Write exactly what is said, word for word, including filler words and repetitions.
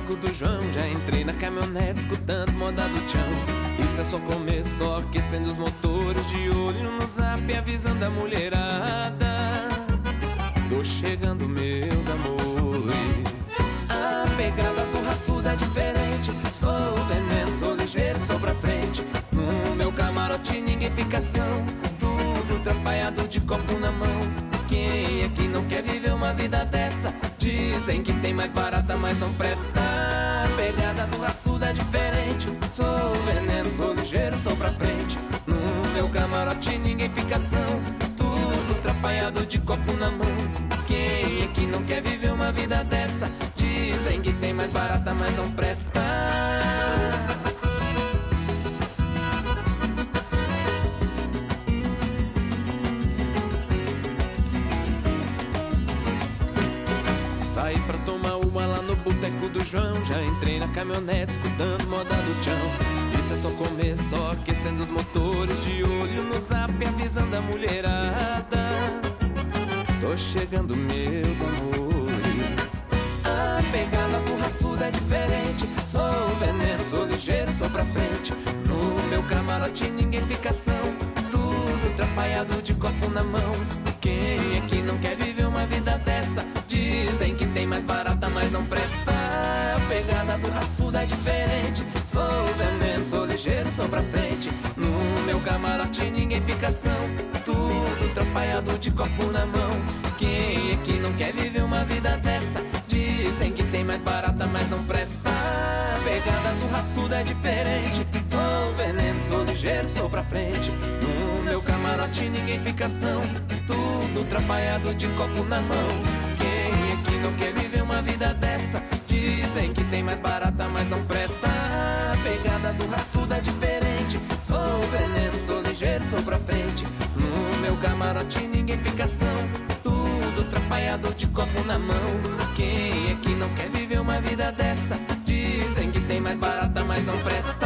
boteco do João. Já entrei na caminhonete escutando moda do tchão. Isso é só começo, só aquecendo os motores. De olho no zap avisando a mulherada: tô chegando, meus amores. A pegada do raçudo é diferente. Sou veneno, sou ligeiro, sou pra frente. No meu camarote ninguém fica são. Tudo atrapalhado de copo na mão. Quem é que não quer viver uma vida dessa? Dizem que tem mais barata, mas não presta. A pegada do raçudo é diferente. Sou veneno, sou ligeiro, sou pra frente. No meu camarote ninguém fica são. Tudo atrapalhado de copo na mão. Quem é que não quer viver uma vida dessa? Dizem que tem mais barata, mas não presta. Saí pra tomar uma lá no boteco do João. Já entrei na caminhonete escutando moda do tchão. Isso é só começo, só aquecendo os motores. De olho no zap avisando a mulherada: tô chegando, meus amores. A pegada do raçudo é diferente. Sou veneno, sou ligeiro, sou pra frente. No meu camarote ninguém fica são. Tudo atrapalhado de copo na mão. Quem é que não quer viver uma vida dessa? Dizem que tem mais barata, mas não presta. A pegada do raçudo é diferente. Sou veneno, sou ligeiro, sou pra frente. No meu camarote ninguém fica são. Tudo atrapalhado de copo na mão. Quem é que não quer viver uma vida dessa? Dizem que tem mais barata, mas não presta. A pegada do raçudo é diferente. Sou veneno, sou ligeiro, sou pra frente. No meu camarote ninguém fica são. Tudo atrapalhado de copo na mão. Quem é que não quer viver uma vida dessa? Dizem que tem mais barata, mas não presta. A pegada do raçudo é diferente. Sou veneno, sou ligeiro, sou pra frente. No meu camarote ninguém fica são. Tudo atrapalhado de copo na mão. Quem é que não quer viver uma vida dessa? Dizem que tem mais barata, mas não presta.